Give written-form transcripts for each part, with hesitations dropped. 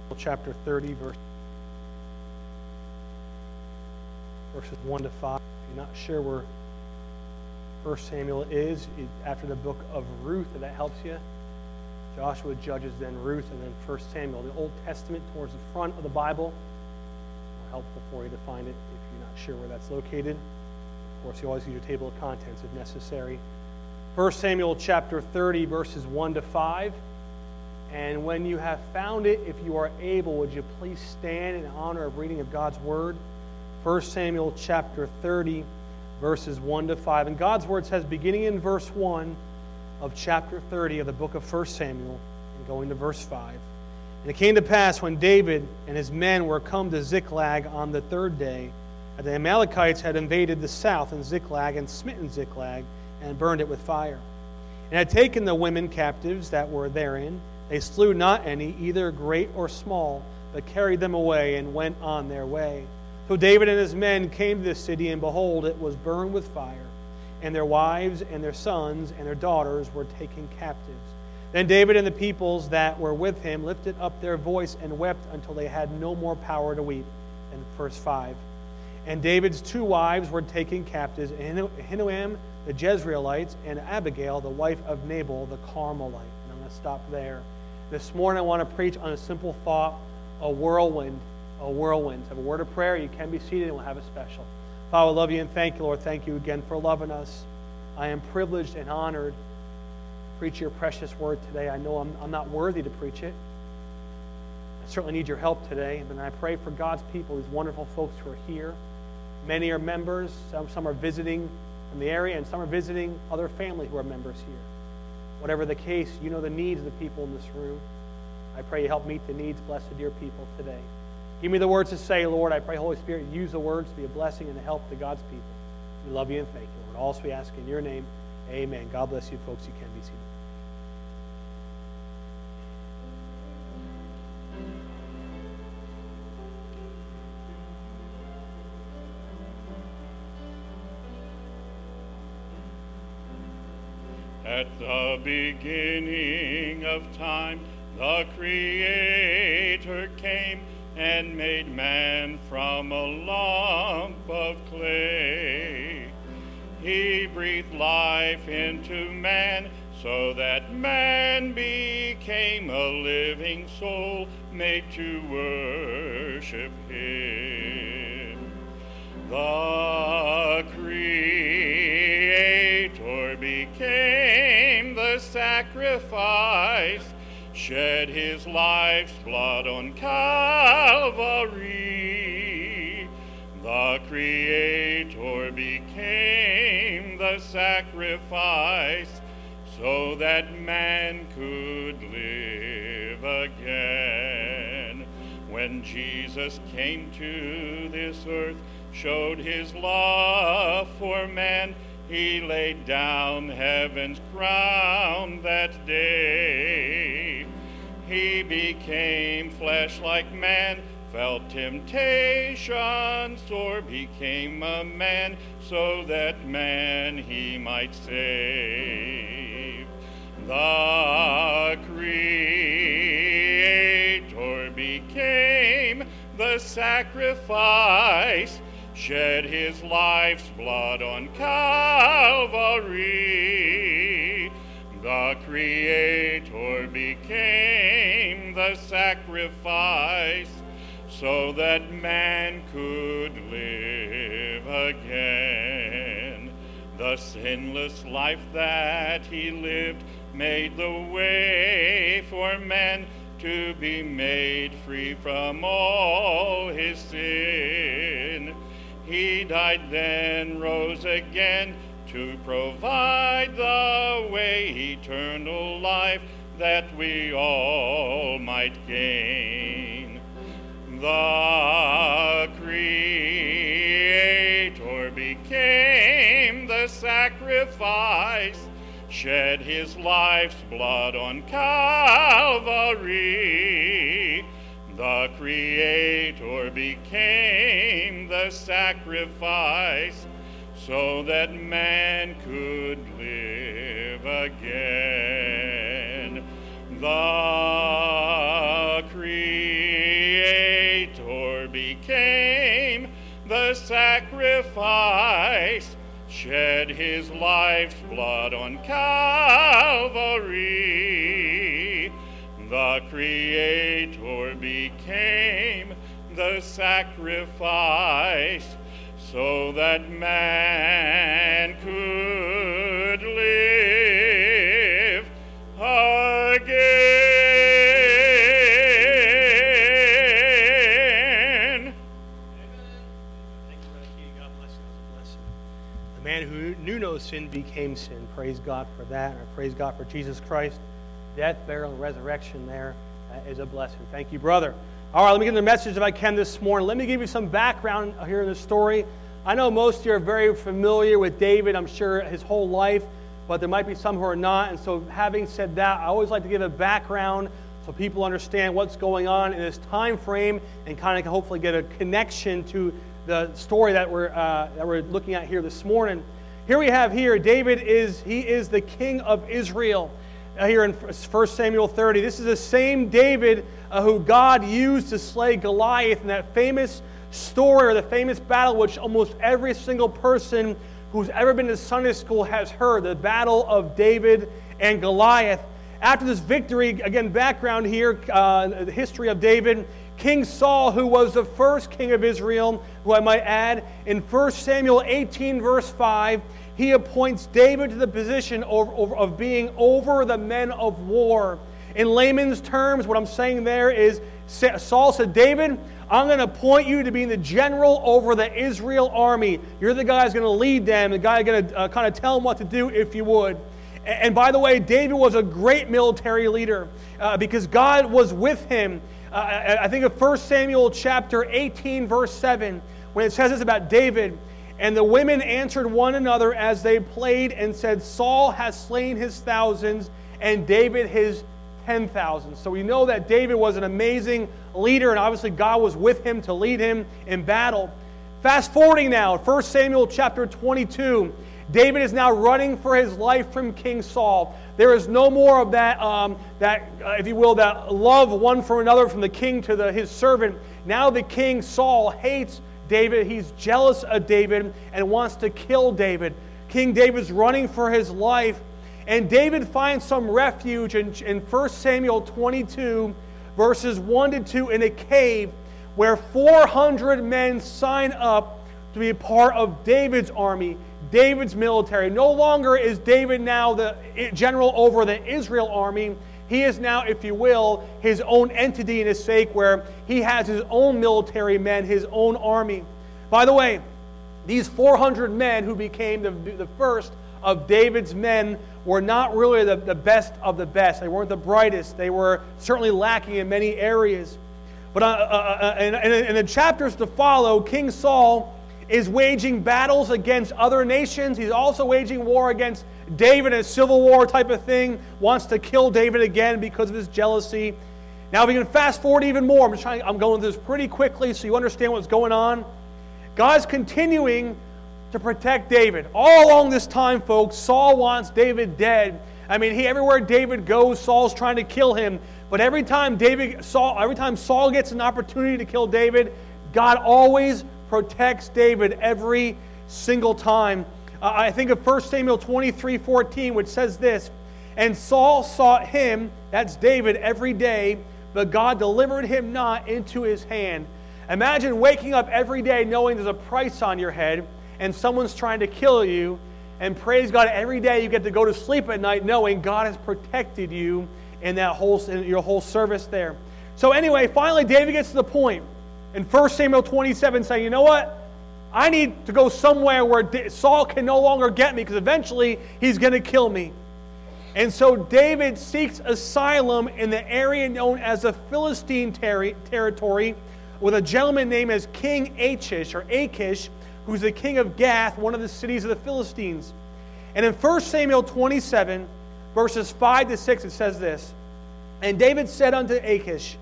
chapter 30, verses 1 to 5. If you're not sure where 1 Samuel is, after the book of Ruth, if that helps you. Joshua, Judges, then Ruth, and then 1 Samuel. The Old Testament towards the front of the Bible. More helpful for you to find it if you're not sure where that's located. Of course, you always use your table of contents if necessary. 1 Samuel chapter 30, verses 1 to 5. And when you have found it, if you are able, would you please stand in honor of reading of God's Word? 1 Samuel chapter 30, verses 1 to 5. And God's Word says, beginning in verse 1 of chapter 30 of the book of 1 Samuel, and going to verse 5. And it came to pass when David and his men were come to Ziklag on the third day, that the Amalekites had invaded the south in Ziklag and smitten Ziklag, and burned it with fire. And had taken the women captives that were therein. They slew not any, either great or small, but carried them away and went on their way. So David and his men came to the city, and behold, it was burned with fire, and their wives and their sons and their daughters were taken captives. Then David and the peoples that were with him lifted up their voice and wept until they had no more power to weep. And verse 5. And David's two wives were taken captives, Ahinoam the Jezreelites, and Abigail, the wife of Nabal the Carmelite. And I'm going to stop there. This morning I want to preach on a simple thought, a whirlwind. A whirlwind. Have a word of prayer. You can be seated and we'll have a special. Father, I love you and thank you, Lord. Thank you again for loving us. I am privileged and honored to preach your precious word today. I know I'm not worthy to preach it. I certainly need your help today. And I pray for God's people, these wonderful folks who are here. Many are members. Some are visiting from the area, and some are visiting other family who are members here. Whatever the case, you know the needs of the people in this room. I pray you help meet the needs, blessed dear people, today. Give me the words to say, Lord. I pray, Holy Spirit, use the words to be a blessing and a help to God's people. We love you and thank you, Lord. Also we ask in your name, amen. God bless you, folks. You can be seated. At the beginning of time, the Creator came and made man from a lump of clay. He breathed life into man so that man became a living soul made to worship him. The Creator became the sacrifice, shed his life's blood on Calvary. The Creator became the sacrifice so that man could live again. When Jesus came to this earth, showed his love for man, he laid down heaven's crown that day. He became flesh like man, felt temptation sore, became a man so that man he might save. The Creator became the sacrifice, shed his life's blood on Calvary. The Creator became the sacrifice so that man could live again. The sinless life that he lived made the way for man to be made free from all his sin. He died, then rose again to provide the way, eternal life that we all might gain. The Creator became the sacrifice, shed his life's blood on Calvary. The Creator became the sacrifice so that man could live again. The Creator sacrifice, shed his life's blood on Calvary. The Creator became the sacrifice, so that man could live again. Thank you, Brother Keating. God bless you. That was a blessing. The man who knew no sin became sin. Praise God for that. And I praise God for Jesus Christ. Death, burial, and resurrection there is a blessing. Thank you, brother. All right, let me get into the message if I can this morning. Let me give you some background here in the story. I know most of you are very familiar with David, I'm sure, his whole life, but there might be some who are not. And so having said that, I always like to give a background so people understand what's going on in this time frame and kind of hopefully get a connection to the story that we're looking at here this morning. Here we have David is the king of Israel. Here in 1 Samuel 30. This is the same David who God used to slay Goliath in that famous story or the famous battle which almost every single person who's ever been to Sunday school has heard, the battle of David and Goliath. After this victory, again, background here, the history of David, King Saul, who was the first king of Israel, who I might add, in 1 Samuel 18 verse 5, he appoints David to the position of being over the men of war. In layman's terms, what I'm saying there is, Saul said, David, I'm going to appoint you to be the general over the Israel army. You're the guy who's going to lead them, the guy going to kind of tell them what to do if you would. And by the way, David was a great military leader because God was with him. I think of 1 Samuel chapter 18, verse 7, when it says this about David, and the women answered one another as they played and said, Saul has slain his thousands and David his 10,000. So we know that David was an amazing leader, and obviously God was with him to lead him in battle. Fast forwarding now, 1 Samuel chapter 22, David is now running for his life from King Saul. There is no more of that, if you will, that love one for another from the king to his servant. Now the king, Saul, hates David. He's jealous of David and wants to kill David. King David's running for his life. And David finds some refuge in 1 Samuel 22, verses 1 to 2, in a cave where 400 men sign up to be a part of David's army, David's military. No longer is David now the general over the Israel army. He is now, if you will, his own entity in his sake, where he has his own military men, his own army. By the way, these 400 men who became the first of David's men were not really the best of the best. They weren't the brightest. They were certainly lacking in many areas. But in the chapters to follow, King Saul is waging battles against other nations. He's also waging war against David, a civil war type of thing, wants to kill David again because of his jealousy. Now, if we can fast forward even more, I'm going through this pretty quickly so you understand what's going on. God's continuing to protect David. All along this time, folks, Saul wants David dead. I mean, everywhere David goes, Saul's trying to kill him. But every time Saul gets an opportunity to kill David, God always protects David every single time. I think of 1 Samuel 23:14, which says this, and Saul sought him, that's David, every day, but God delivered him not into his hand. Imagine waking up every day knowing there's a price on your head and someone's trying to kill you, and praise God, every day you get to go to sleep at night knowing God has protected you in your whole service there. So anyway, finally David gets to the point in 1 Samuel 27 saying, you know what? I need to go somewhere where Saul can no longer get me because eventually he's going to kill me. And so David seeks asylum in the area known as the Philistine territory with a gentleman named as King Achish, who's the king of Gath, one of the cities of the Philistines. And in 1 Samuel 27, verses 5 to 6, it says this, and David said unto Achish,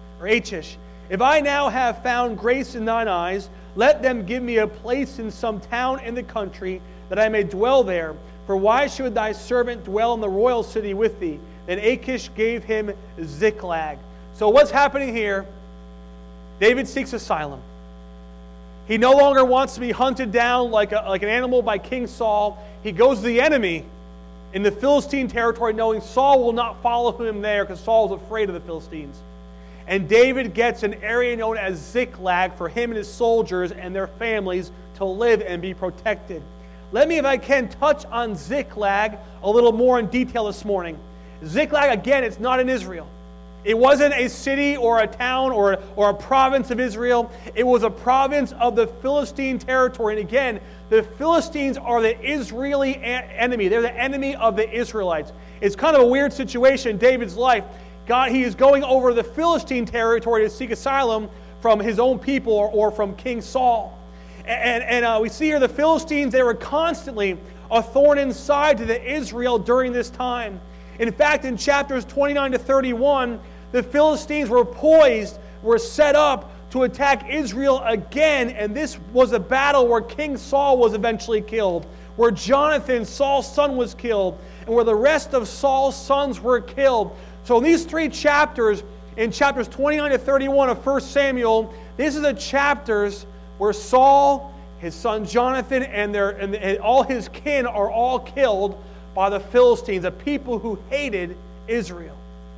if I now have found grace in thine eyes, let them give me a place in some town in the country, that I may dwell there. For why should thy servant dwell in the royal city with thee? Then Achish gave him Ziklag. So what's happening here? David seeks asylum. He no longer wants to be hunted down like an animal by King Saul. He goes to the enemy in the Philistine territory, knowing Saul will not follow him there because Saul is afraid of the Philistines. And David gets an area known as Ziklag for him and his soldiers and their families to live and be protected. Let me, if I can, touch on Ziklag a little more in detail this morning. Ziklag, again, it's not in Israel. It wasn't a city or a town or a province of Israel. It was a province of the Philistine territory. And again, the Philistines are the Israeli enemy. They're the enemy of the Israelites. It's kind of a weird situation in David's life. He is going over the Philistine territory to seek asylum from his own people or from King Saul. And we see here the Philistines, they were constantly a thorn inside to the Israel during this time. In fact, in chapters 29 to 31, the Philistines were set up to attack Israel again, and this was a battle where King Saul was eventually killed, where Jonathan, Saul's son, was killed, and where the rest of Saul's sons were killed. So in these three chapters, in chapters 29 to 31 of 1 Samuel, this is the chapters where Saul, his son Jonathan, and all his kin are all killed by the Philistines, a people who hated Israel.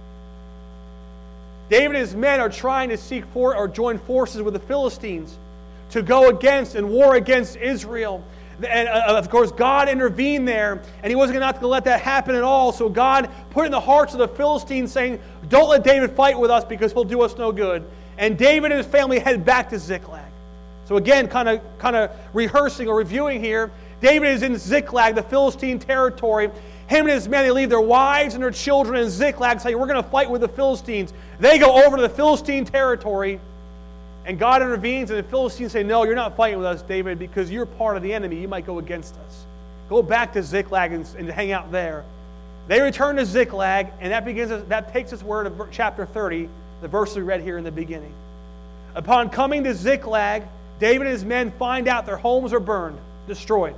David and his men are trying to join forces with the Philistines to go against and war against Israel. And of course, God intervened there, and He wasn't going to let that happen at all. So God put in the hearts of the Philistines saying, don't let David fight with us because he'll do us no good. And David and his family head back to Ziklag. So again, kind of rehearsing or reviewing here, David is in Ziklag, the Philistine territory. Him and his men, they leave their wives and their children in Ziklag, saying, we're going to fight with the Philistines. They go over to the Philistine territory, and God intervenes, and the Philistines say, no, you're not fighting with us, David, because you're part of the enemy. You might go against us. Go back to Ziklag and hang out there. They return to Ziklag, and that takes us where to chapter 30, the verse we read here in the beginning. Upon coming to Ziklag, David and his men find out their homes are burned, destroyed.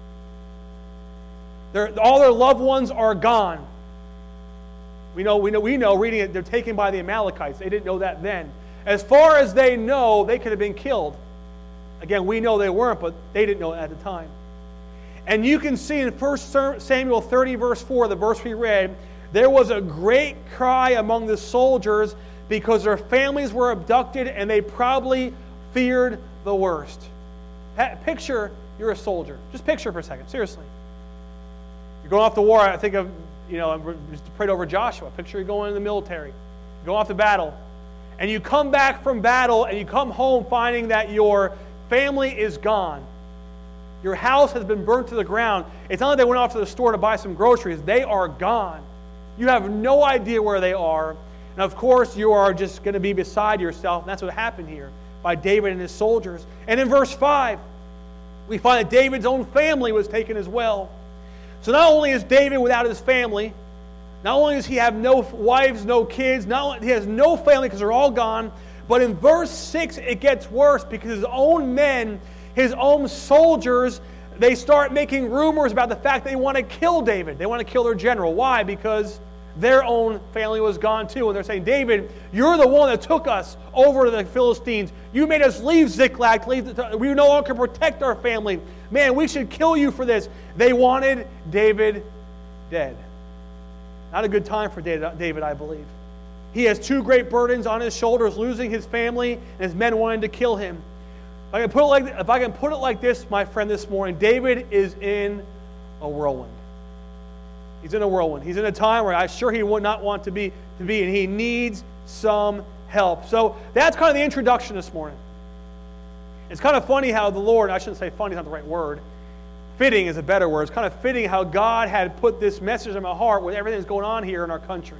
All their loved ones are gone. We know, reading it, they're taken by the Amalekites. They didn't know that then. As far as they know, they could have been killed. Again, we know they weren't, but they didn't know at the time. And you can see in 1 Samuel 30, verse 4, the verse we read, there was a great cry among the soldiers because their families were abducted and they probably feared the worst. Picture you're a soldier. Just picture for a second, seriously. You're going off to war. I think of, just prayed over Joshua. Picture you're going in the military. You go off to battle. And you come back from battle and you come home finding that your family is gone. Your house has been burnt to the ground. It's not like they went off to the store to buy some groceries. They are gone. You have no idea where they are. And of course, you are just going to be beside yourself. And that's what happened here by David and his soldiers. And in verse 5, we find that David's own family was taken as well. So not only is David without his family, not only does he have no wives, no kids, not only he has no family because they're all gone, but in verse 6 it gets worse because his own men, his own soldiers, they start making rumors about the fact they want to kill David. They want to kill their general. Why? Because their own family was gone too. And they're saying, David, you're the one that took us over to the Philistines. You made us leave Ziklag. We no longer can protect our family. Man, we should kill you for this. They wanted David dead. Not a good time for David, I believe. He has two great burdens on his shoulders, losing his family and his men wanting to kill him. If I can put it like this, my friend, this morning, David is in a whirlwind. He's in a whirlwind. He's in a time where I'm sure he would not want to be, and he needs some help. So that's kind of the introduction this morning. It's kind of funny how the Lord, I shouldn't say funny, is not the right word. Fitting is a better word. It's kind of fitting how God had put this message in my heart with everything that's going on here in our country.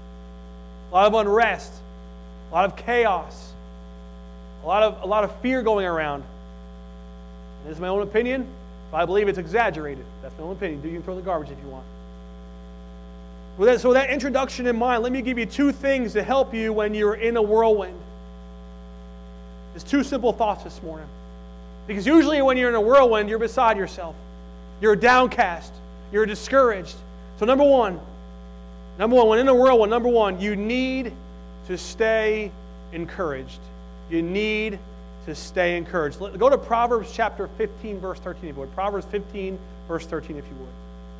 A lot of unrest, a lot of chaos, a lot of fear going around. And this is my own opinion, but I believe it's exaggerated. That's my own opinion. You can throw in the garbage if you want. So with that introduction in mind, let me give you two things to help you when you're in a whirlwind. There's two simple thoughts this morning. Because usually when you're in a whirlwind, you're beside yourself. You're downcast. You're discouraged. So number one, when in a whirlwind, you need to stay encouraged. You need to stay encouraged. Go to Proverbs chapter 15, verse 13, if you would. Proverbs 15, verse 13, if you would.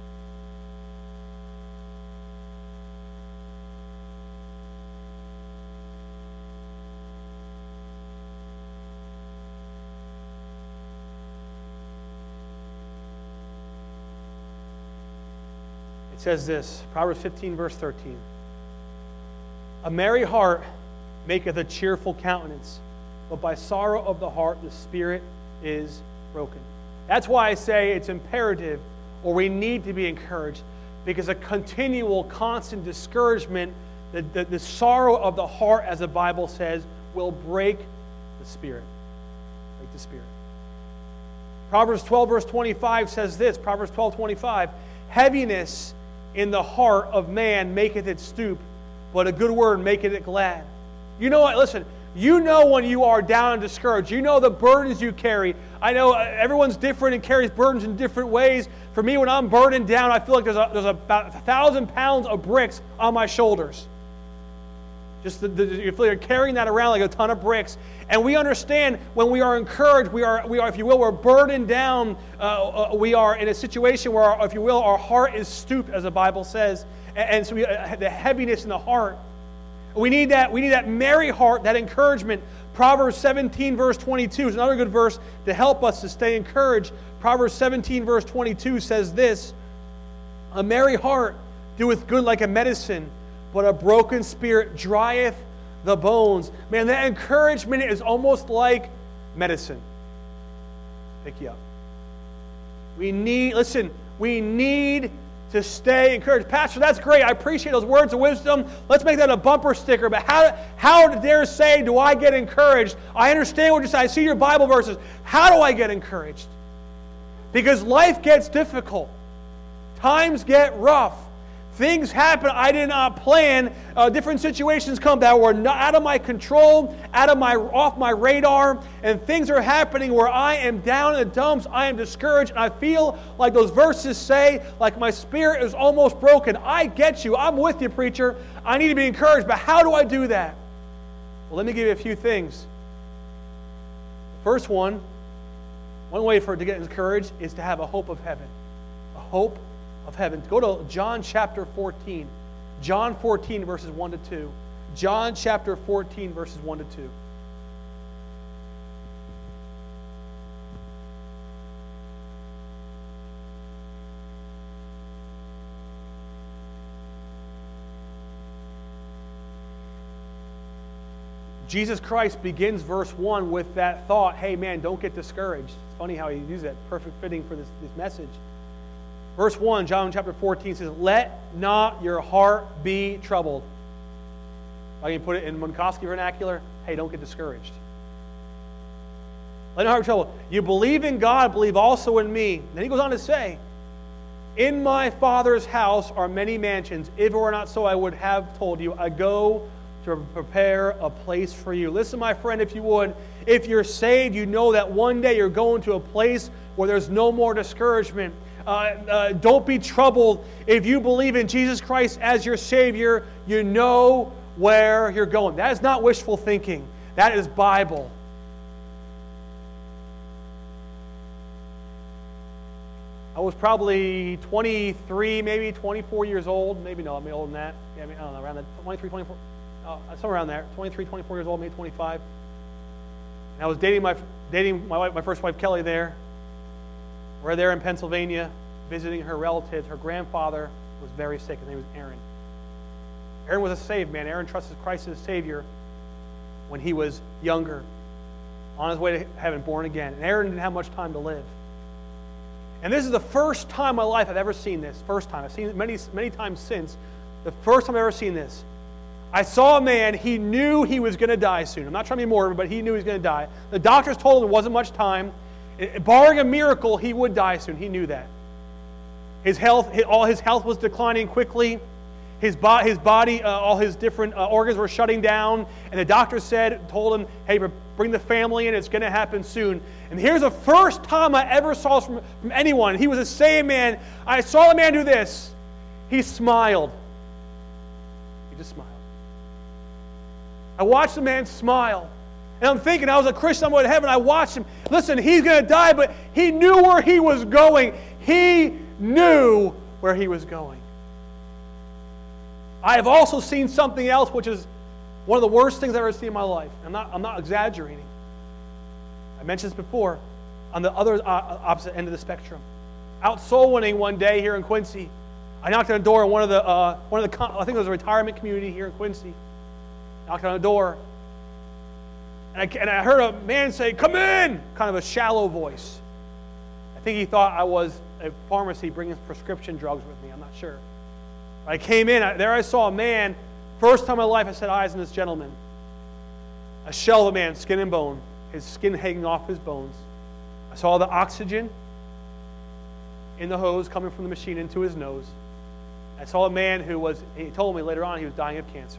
It says this, Proverbs 15, verse 13. A merry heart maketh a cheerful countenance, but by sorrow of the heart the spirit is broken. That's why I say it's imperative, or we need to be encouraged, because a continual, constant discouragement, the sorrow of the heart, as the Bible says, will break the spirit. Break the spirit. Proverbs 12, verse 25 says this, Proverbs 12, 25, heaviness in the heart of man maketh it stoop, but a good word maketh it glad. You know what? Listen, you know when you are down and discouraged. You know the burdens you carry. I know everyone's different and carries burdens in different ways. For me, when I'm burdened down, I feel like there's about 1,000 pounds of bricks on my shoulders. Just you feel you're carrying that around like a ton of bricks. And we understand when we are encouraged, we are, if you will, we're burdened down. We are in a situation where, if you will, our heart is stooped, as the Bible says. And so the heaviness in the heart. We need that merry heart, that encouragement. Proverbs 17, verse 22 is another good verse to help us to stay encouraged. Proverbs 17, verse 22 says this, a merry heart doeth good like a medicine, but a broken spirit drieth the bones. Man, that encouragement is almost like medicine. Pick you up. We need to stay encouraged. Pastor, that's great. I appreciate those words of wisdom. Let's make that a bumper sticker. But how dare say, do I get encouraged? I understand what you're saying. I see your Bible verses. How do I get encouraged? Because life gets difficult. Times get rough. Things happen I did not plan. Different situations come that were not out of my control, off my radar, and things are happening where I am down in the dumps. I am discouraged, and I feel like those verses say, like my spirit is almost broken. I get you. I'm with you, preacher. I need to be encouraged, but how do I do that? Well, let me give you a few things. First one way for it to get encouraged is to have a hope of heaven. A hope of heaven. Go to John chapter 14. John 14 verses 1 to 2. John chapter 14 verses 1 to 2. Jesus Christ begins verse 1 with that thought, hey man, don't get discouraged. It's funny how he used that, perfect fitting for this message. Verse 1, John chapter 14 says, let not your heart be troubled. I can put it in Munkoski vernacular, hey, don't get discouraged. Let not your heart be troubled. You believe in God, believe also in me. Then he goes on to say, in my Father's house are many mansions. If it were not so, I would have told you. I go to prepare a place for you. Listen, my friend, if you would, if you're saved, you know that one day you're going to a place where there's no more discouragement. Don't be troubled. If you believe in Jesus Christ as your Savior, you know where you're going. That is not wishful thinking. That is Bible. I was probably 23, maybe 24 years old. Maybe no, I'm older than that. Yeah, I don't know, around that 23, 24. Somewhere around there. 23, 24 years old, maybe 25. And I was dating my wife, my first wife, Kelly, there. We're there in Pennsylvania visiting her relatives. Her grandfather was very sick. His name was Aaron. Aaron was a saved man. Aaron trusted Christ as Savior when he was younger, on his way to heaven, born again. And Aaron didn't have much time to live. And this is the first time in my life I've ever seen this. First time. I've seen it many times since. The first time I've ever seen this. I saw a man, he knew he was going to die soon. I'm not trying to be morbid, but he knew he was going to die. The doctors told him there wasn't much time. Barring a miracle, he would die soon. He knew that. All his health was declining quickly. His body, all his different organs were shutting down. And the doctor told him, hey, bring the family in. It's going to happen soon. And here's the first time I ever saw this from anyone. He was a saved man. I saw the man do this. He smiled. He just smiled. I watched the man smile. And I'm thinking, I was a Christian, I'm going to heaven. I watched him. Listen, he's going to die, but he knew where he was going. He knew where he was going. I have also seen something else, which is one of the worst things I've ever seen in my life. I'm not exaggerating. I mentioned this before, on the other opposite end of the spectrum. Out soul winning one day here in Quincy, I knocked on a door in one of the I think it was a retirement community here in Quincy. Knocked on a door, and I heard a man say, "Come in!" Kind of a shallow voice. I think he thought I was a pharmacy bringing prescription drugs with me. I'm not sure. I came in, there I saw a man. First time in my life I set eyes on this gentleman. A shell of a man, skin and bone. His skin hanging off his bones. I saw the oxygen in the hose coming from the machine into his nose. I saw a man he told me later on he was dying of cancer.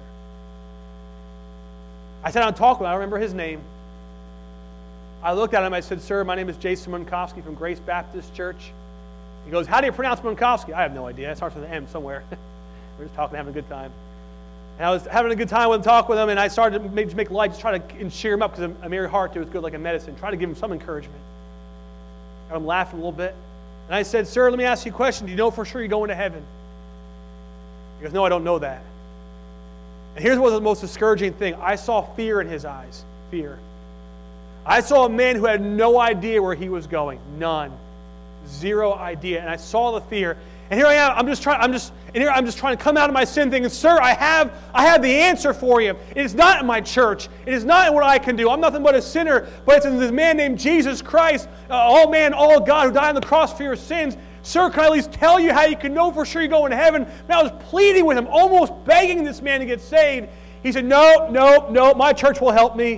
I sat down and talked with him. I don't remember his name. I looked at him. I said, "Sir, my name is Jason Munkowski from Grace Baptist Church." He goes, "How do you pronounce Munkowski?" I have no idea. It starts with an M somewhere. We're just talking, having a good time. And I was having a good time with him, talk with him, and I started to make light, just try to cheer him up, because a merry heart is good like a medicine. Try to give him some encouragement. Got him laughing a little bit. And I said, "Sir, let me ask you a question. Do you know for sure you're going to heaven?" He goes, "No, I don't know that." And here's what was the most discouraging thing. I saw fear in his eyes. Fear. I saw a man who had no idea where he was going. None. Zero idea. And I saw the fear. And here I am. I'm just trying to come out of my sin thinking, "Sir, I have the answer for you. It is not in my church. It is not in what I can do. I'm nothing but a sinner. But it's in this man named Jesus Christ, all man, all God, who died on the cross for your sins. Sir, can I at least tell you how you can know for sure you're going to heaven?" And I was pleading with him, almost begging this man to get saved. He said, No, my church will help me.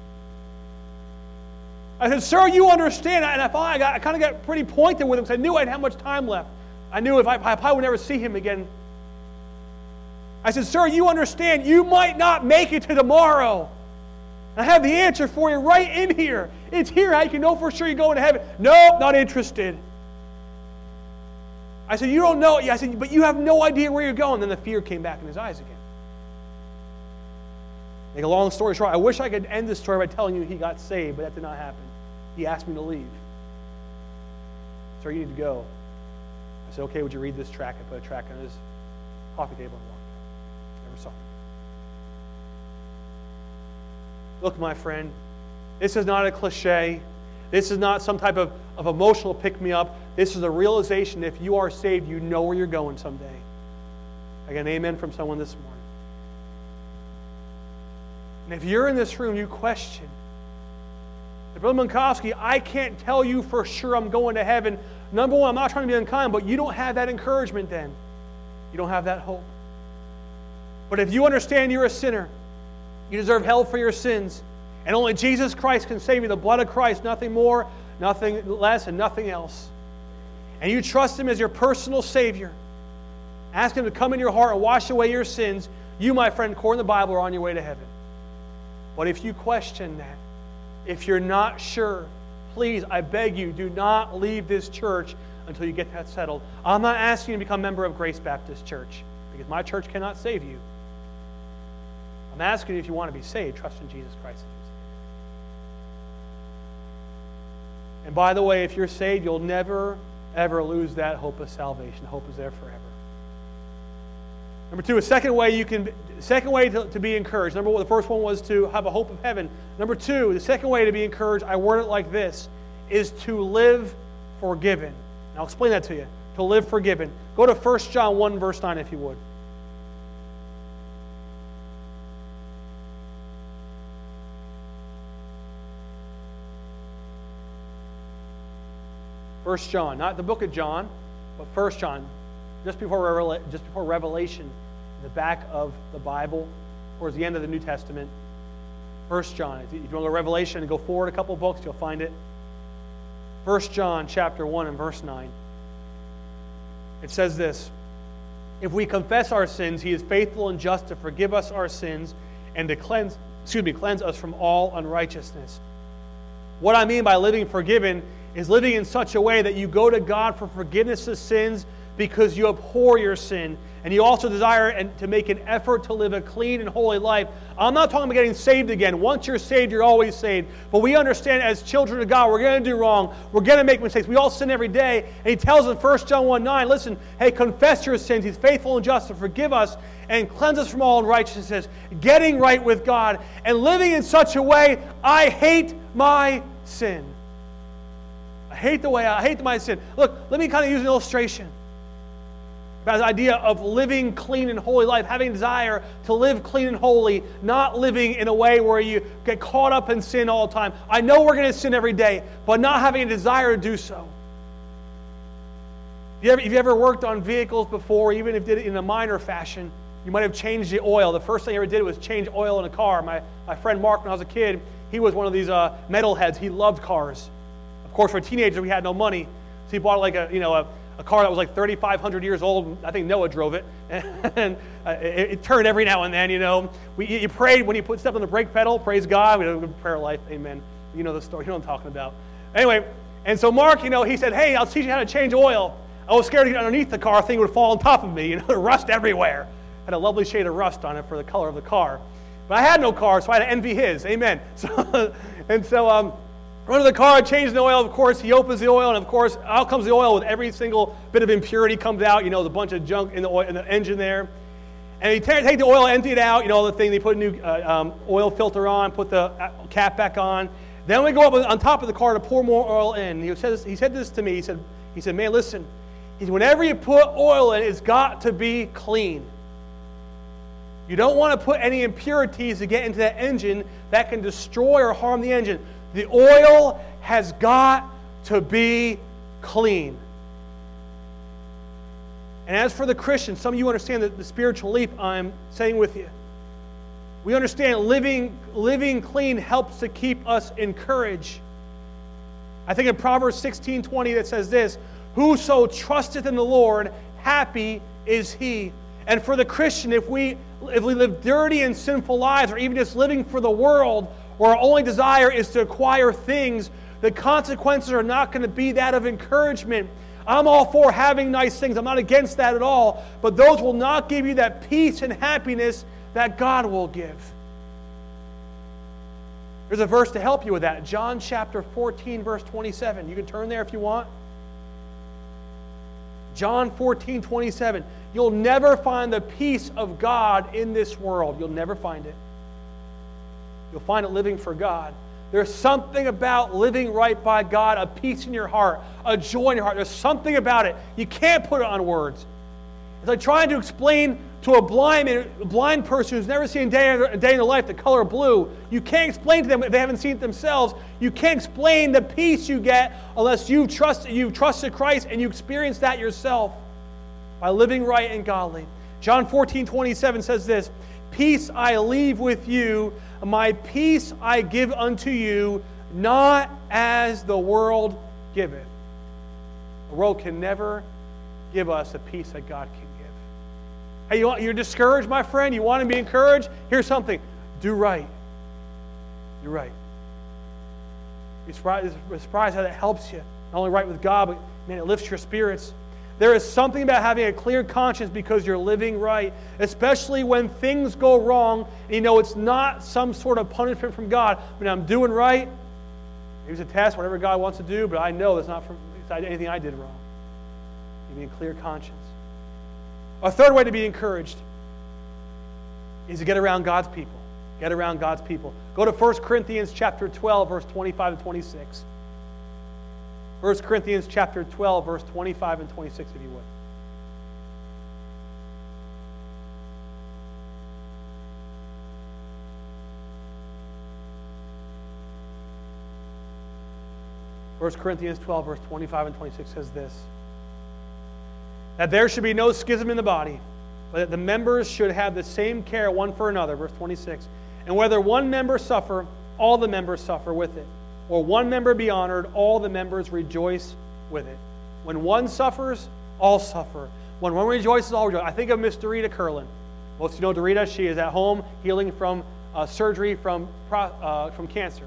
I said, "Sir, you understand." And I kind of got pretty pointed with him, because I knew I didn't have much time left. I knew if I probably would never see him again. I said, "Sir, you understand, you might not make it to tomorrow. I have the answer for you right in here. It's here. How you can know for sure you're going to heaven." "Nope, not interested." I said, "You don't know." I said, "But you have no idea where you're going." Then the fear came back in his eyes again. Make a long story short, I wish I could end this story by telling you he got saved, but that did not happen. He asked me to leave. "Sir, you need to go." I said, "Okay, would you read this track?" I put a track on his coffee table and walked out. Never saw him. Look, my friend, this is not a cliche. This is not some type of emotional pick-me-up. This is a realization that if you are saved, you know where you're going someday. I got an amen from someone this morning. And if you're in this room, you question, "Brother Munkowski, I can't tell you for sure I'm going to heaven." Number one, I'm not trying to be unkind, but you don't have that encouragement then. You don't have that hope. But if you understand you're a sinner, you deserve hell for your sins, and only Jesus Christ can save you, the blood of Christ, nothing more, nothing less, and nothing else. And you trust Him as your personal Savior. Ask Him to come in your heart and wash away your sins. You, my friend, according to the Bible, are on your way to heaven. But if you question that, if you're not sure, please, I beg you, do not leave this church until you get that settled. I'm not asking you to become a member of Grace Baptist Church, because my church cannot save you. I'm asking you, if you want to be saved, trust in Jesus Christ. And by the way, if you're saved, you'll never, ever lose that hope of salvation. Hope is there forever. Number two, a second way to be encouraged. Number one, the first one was to have a hope of heaven. Number two, the second way to be encouraged, I word it like this, is to live forgiven. And I'll explain that to you. To live forgiven. Go to 1 John 1, verse 9, if you would. First John, not the book of John, but 1 John, just before Revelation, in the back of the Bible, towards the end of the New Testament. 1 John. If you want to go to Revelation and go forward a couple of books, you'll find it. 1 John chapter 1 and verse 9. It says this, "If we confess our sins, He is faithful and just to forgive us our sins and to cleanse us from all unrighteousness." What I mean by living forgiven is living in such a way that you go to God for forgiveness of sins because you abhor your sin. And you also desire to make an effort to live a clean and holy life. I'm not talking about getting saved again. Once you're saved, you're always saved. But we understand as children of God, we're going to do wrong. We're going to make mistakes. We all sin every day. And he tells us in 1 John 1:9, listen, hey, confess your sins. He's faithful and just to forgive us and cleanse us from all unrighteousness. Getting right with God and living in such a way, I hate my sin. I hate my sin. Look, let me kind of use an illustration about the idea of living clean and holy life, having a desire to live clean and holy, not living in a way where you get caught up in sin all the time. I know we're going to sin every day, but not having a desire to do so. If you ever worked on vehicles before, even if you did it in a minor fashion, you might have changed the oil. The first thing I ever did was change oil in a car. My friend Mark, when I was a kid, he was one of these metalheads. He loved cars. Of course, for a teenager, we had no money, so he bought like a car that was like 3,500 years old. I think Noah drove it. And it turned every now and then, You prayed when you stepped on the brake pedal. Praise God. We have a good prayer life. Amen. You know the story. You know what I'm talking about. Anyway, and so Mark, he said, hey, I'll teach you how to change oil. I was scared to get underneath the car. Thing would fall on top of me. Rust everywhere. Had a lovely shade of rust on it for the color of the car. But I had no car, so I had to envy his. Amen. Run to the car, change the oil. Of course, he opens the oil, and of course, out comes the oil with every single bit of impurity comes out. There's a bunch of junk in the oil, in the engine there. And he take the oil, empty it out. The thing they put a new oil filter on, put the cap back on. Then we go up on top of the car to pour more oil in. He said this to me. He said, man, listen. Whenever you put oil in, it's got to be clean. You don't want to put any impurities to get into that engine that can destroy or harm the engine. The oil has got to be clean. And as for the Christian, some of you understand the spiritual leap I'm saying with you. We understand living clean helps to keep us encouraged. I think in Proverbs 16:20 that says this, whoso trusteth in the Lord, happy is he. And for the Christian, if we live dirty and sinful lives, or even just living for the world, or our only desire is to acquire things, the consequences are not going to be that of encouragement. I'm all for having nice things. I'm not against that at all. But those will not give you that peace and happiness that God will give. There's a verse to help you with that. John chapter 14, verse 27. You can turn there if you want. John 14:27. You'll never find the peace of God in this world. You'll never find it. You'll find it living for God. There's something about living right by God, a peace in your heart, a joy in your heart. There's something about it. You can't put it on words. It's like trying to explain to a blind person who's never seen a day in their life the color blue. You can't explain to them if they haven't seen it themselves. You can't explain the peace you get unless you've trusted Christ and you experience that yourself by living right and godly. John 14:27 says this, peace I leave with you, my peace I give unto you, not as the world giveth. The world can never give us the peace that God can give. Hey, you're discouraged, my friend? You want to be encouraged? Here's something. Do right. Do right. You're surprised how that helps you. Not only right with God, but man, it lifts your spirits. There is something about having a clear conscience because you're living right, especially when things go wrong and it's not some sort of punishment from God. I'm doing right. Here's a test, whatever God wants to do, but I know that's not from anything I did wrong. You need a clear conscience. A third way to be encouraged is to get around God's people. Get around God's people. Go to 1 Corinthians chapter 12, verse 25 and 26. 1 Corinthians chapter 12, verse 25 and 26, if you would. First Corinthians 12, verse 25 and 26 says this, that there should be no schism in the body, but that the members should have the same care one for another, verse 26. And whether one member suffer, all the members suffer with it. Or one member be honored, all the members rejoice with it. When one suffers, all suffer. When one rejoices, all rejoice. I think of Miss Dorita Curlin. Most of you know Dorita. She is at home healing from surgery from cancer.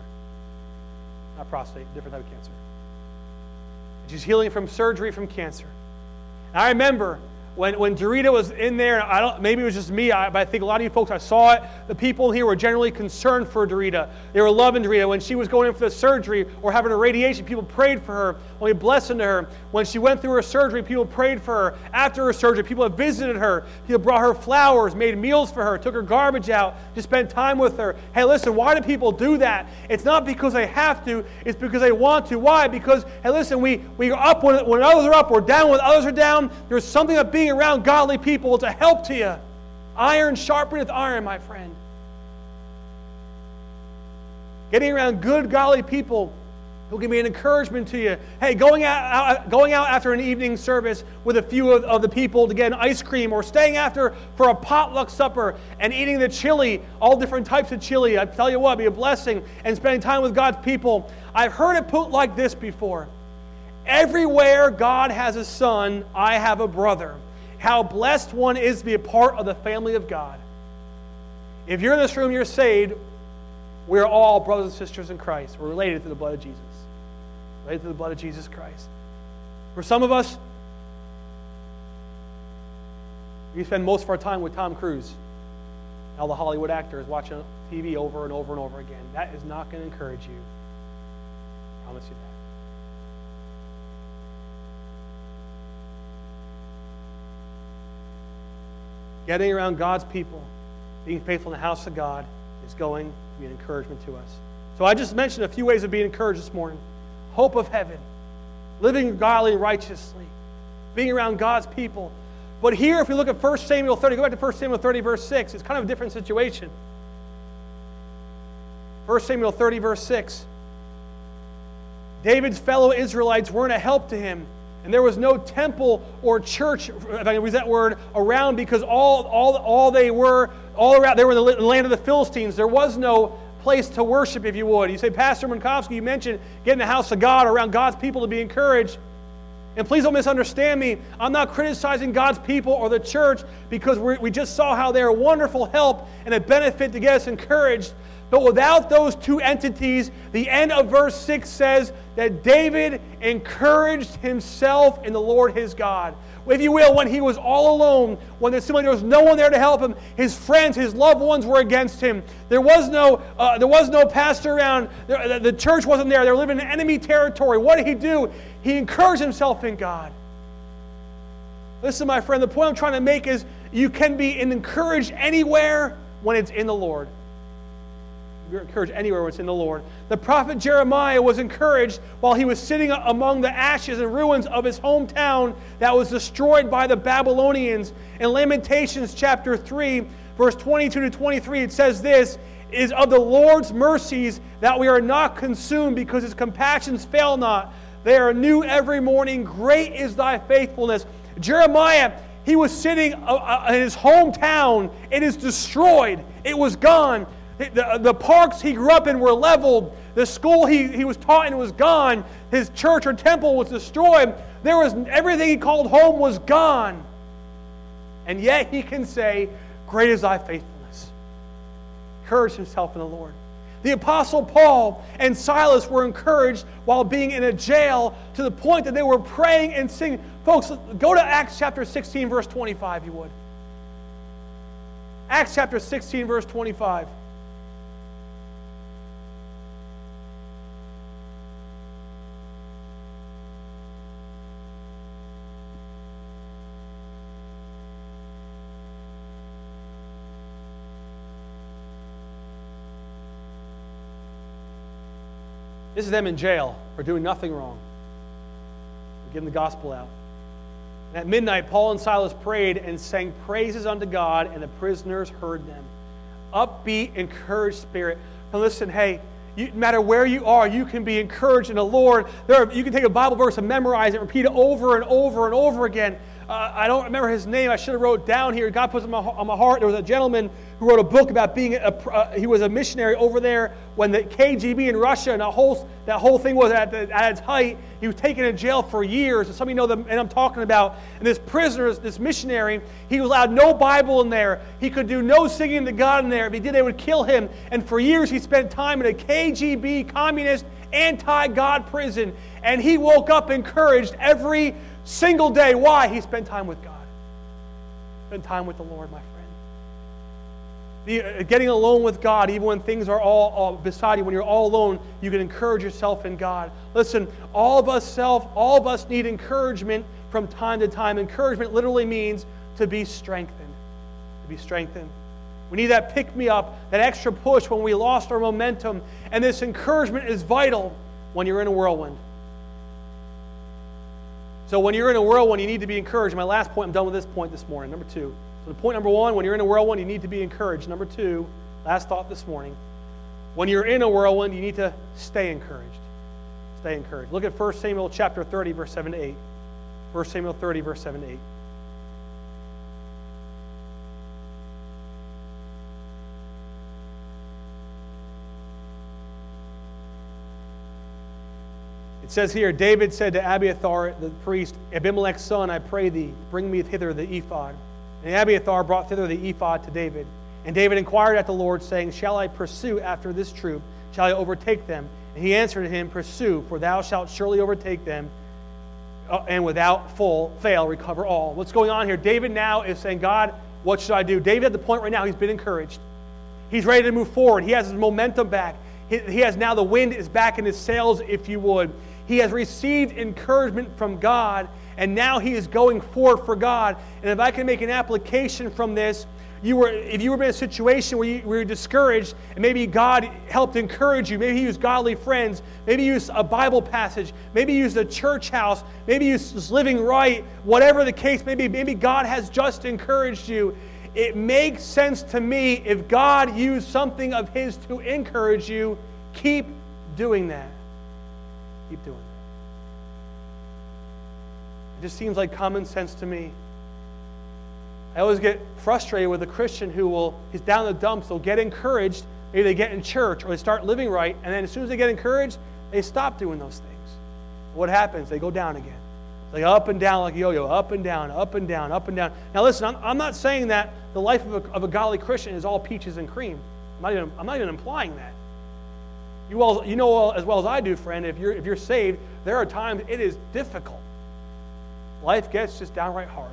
Not prostate, different type of cancer. She's healing from surgery from cancer. And I remember when Dorita was in there, maybe it was just me, but I think a lot of you folks, I saw it. The people here were generally concerned for Dorita. They were loving Dorita. When she was going in for the surgery or having a radiation, people prayed for her. When we blessed into her. When she went through her surgery, people prayed for her. After her surgery, people have visited her. People brought her flowers, made meals for her, took her garbage out, just spent time with her. Hey, listen, why do people do that? It's not because they have to. It's because they want to. Why? Because, hey, listen, we are up when others are up. We're down when others are down. There's something about being around godly people. It's a help to you. Iron sharpeneth iron, my friend. Getting around good, godly people who can be an encouragement to you. Hey, going out after an evening service with a few of the people to get an ice cream, or staying after for a potluck supper and eating the chili, all different types of chili. I tell you what, be a blessing, and spending time with God's people. I've heard it put like this before. Everywhere God has a son, I have a brother. How blessed one is to be a part of the family of God. If you're in this room, you're saved. We're all brothers and sisters in Christ. We're related to the blood of Jesus. Related to the blood of Jesus Christ. For some of us, we spend most of our time with Tom Cruise, all the Hollywood actors, watching TV over and over and over again. That is not going to encourage you. I promise you that. Getting around God's people, being faithful in the house of God, is going to be an encouragement to us. So I just mentioned a few ways of being encouraged this morning. Hope of heaven, living godly and righteously, being around God's people. But here, if we look at 1 Samuel 30, go back to 1 Samuel 30, verse 6, it's kind of a different situation. 1 Samuel 30, verse 6. David's fellow Israelites weren't a help to him. And there was no temple or church, if I can use that word, around, because all they were, all around, they were in the land of the Philistines. There was no place to worship, if you would. You say, Pastor Minkowski, you mentioned getting the house of God around God's people to be encouraged. And please don't misunderstand me. I'm not criticizing God's people or the church, because we just saw how they're a wonderful help and a benefit to get us encouraged. But without those two entities, the end of verse 6 says that David encouraged himself in the Lord his God. If you will, when he was all alone, when there was no one there to help him, his friends, his loved ones were against him. There was no pastor around. The church wasn't there. They were living in enemy territory. What did he do? He encouraged himself in God. Listen, my friend, the point I'm trying to make is you can be encouraged anywhere when it's in the Lord. You're encouraged anywhere when it's in the Lord. The prophet Jeremiah was encouraged while he was sitting among the ashes and ruins of his hometown that was destroyed by the Babylonians. In Lamentations chapter 3, verse 22 to 23, it says this, "It is of the Lord's mercies that we are not consumed, because his compassions fail not. They are new every morning. Great is thy faithfulness." Jeremiah, he was sitting in his hometown. It is destroyed. It was gone. The parks he grew up in were leveled. The school he was taught in was gone. His church or temple was destroyed. Everything he called home was gone. And yet he can say, "Great is thy faithfulness." Encourage himself in the Lord. The Apostle Paul and Silas were encouraged while being in a jail, to the point that they were praying and singing. Folks, go to Acts chapter 16, verse 25, you would. Acts chapter 16, verse 25. This is them in jail for doing nothing wrong, for giving the gospel out. And at midnight, Paul and Silas prayed and sang praises unto God, and the prisoners heard them. Upbeat, encouraged spirit. And listen, hey, no matter where you are, you can be encouraged in the Lord. You can take a Bible verse and memorize it, repeat it over and over and over again. I don't remember his name. I should have wrote it down here. God put it on my heart. There was a gentleman who wrote a book about being he was a missionary over there when the KGB in Russia and that whole thing was at its height. He was taken in jail for years. And some of you know them, and I'm talking about. And this prisoner, this missionary, he was allowed no Bible in there. He could do no singing to God in there. If he did, they would kill him. And for years, he spent time in a KGB, communist, anti-God prison. And he woke up encouraged every single day. Why? He spent time with God. Spend time with the Lord, my friend. Getting alone with God, even when things are all beside you, when you're all alone, you can encourage yourself in God. Listen, all of us need encouragement from time to time. Encouragement literally means to be strengthened. To be strengthened. We need that pick-me-up, that extra push when we lost our momentum. And this encouragement is vital when you're in a whirlwind. So when you're in a whirlwind, you need to be encouraged. My last point, I'm done with this point this morning, number 2. So the point number 1, when you're in a whirlwind, you need to be encouraged. Number 2, last thought this morning. When you're in a whirlwind, you need to stay encouraged. Stay encouraged. Look at 1 Samuel chapter 30, verse 7 to 8. 1 Samuel 30, verse 7 to 8. It says here, David said to Abiathar the priest, Abimelech's son, I pray thee, bring me hither the ephod. And Abiathar brought thither the ephod to David. And David inquired at the Lord, saying, Shall I pursue after this troop? Shall I overtake them? And he answered him, Pursue, for thou shalt surely overtake them, and without fail recover all. What's going on here? David now is saying, God, what should I do? David at the point right now, he's been encouraged. He's ready to move forward. He has his momentum back. He has now the wind is back in his sails, if you would. He has received encouragement from God, and now he is going forward for God. And if I can make an application from this, if you were in a situation where you were discouraged, and maybe God helped encourage you, maybe He used godly friends, maybe He used a Bible passage, maybe He used a church house, maybe He used living right, whatever the case may be, maybe God has just encouraged you. It makes sense to me if God used something of His to encourage you, keep doing that. Keep doing that. It just seems like common sense to me. I always get frustrated with a Christian he's down in the dumps, they'll get encouraged, maybe they get in church or they start living right, and then as soon as they get encouraged, they stop doing those things. What happens? They go down again. Like up and down like a yo-yo, up and down, up and down, up and down. Now listen, I'm not saying that the life of a godly Christian is all peaches and cream. I'm not even implying that. You know as well as I do, friend, if you're saved, there are times it is difficult. Life gets just downright hard.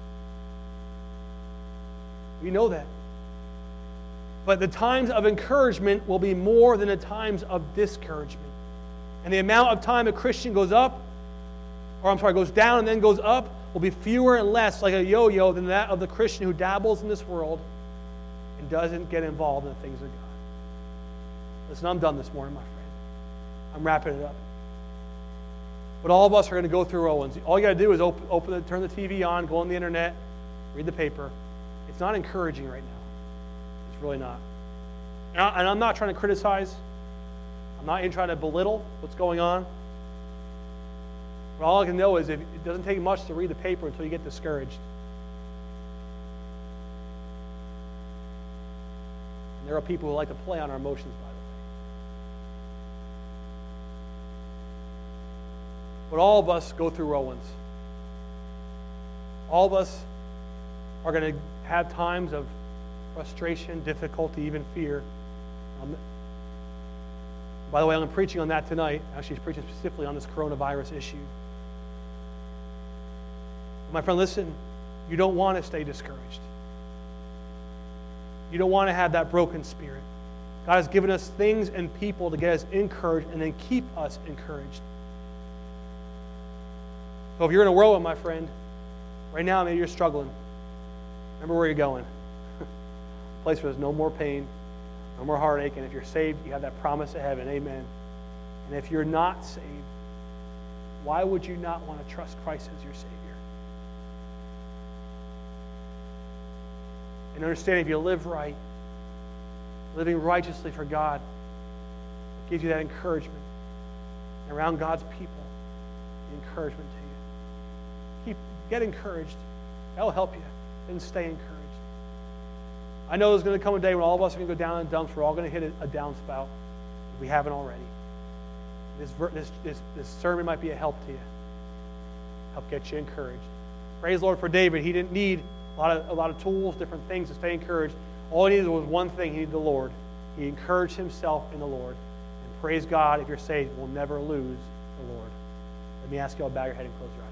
You know that. But the times of encouragement will be more than the times of discouragement. And the amount of time a Christian goes down and then goes up will be fewer and less like a yo-yo than that of the Christian who dabbles in this world and doesn't get involved in the things of God. Listen, I'm done this morning, my friend. I'm wrapping it up. But all of us are going to go through whirlwinds. All you got to do is turn the TV on, go on the internet, read the paper. It's not encouraging right now. It's really not. And I'm not trying to criticize. I'm not even trying to belittle what's going on. But all I can know is it doesn't take much to read the paper until you get discouraged. And there are people who like to play on our emotions, by the way. But all of us go through whirlwinds. All of us are going to have times of frustration, difficulty, even fear. By the way, I'm preaching on that tonight. Actually, he's preaching specifically on this coronavirus issue. My friend, listen, you don't want to stay discouraged. You don't want to have that broken spirit. God has given us things and people to get us encouraged and then keep us encouraged. So if you're in a whirlwind, my friend, right now maybe you're struggling. Remember where you're going. A place where there's no more pain, no more heartache, and if you're saved, you have that promise of heaven. Amen. And if you're not saved, why would you not want to trust Christ as your Savior? And understand, if you live right, living righteously for God, it gives you that encouragement. And around God's people, the encouragement to you. Get encouraged. That'll help you. And stay encouraged. I know there's going to come a day when all of us are going to go down in the dumps. We're all going to hit a downspout if we haven't already. This sermon might be a help to you. Help get you encouraged. Praise the Lord for David. He didn't need a lot of tools, different things to stay encouraged. All he needed was one thing. He needed the Lord. He encouraged himself in the Lord. And praise God, if you're saved, we'll never lose the Lord. Let me ask you all to bow your head and close your eyes.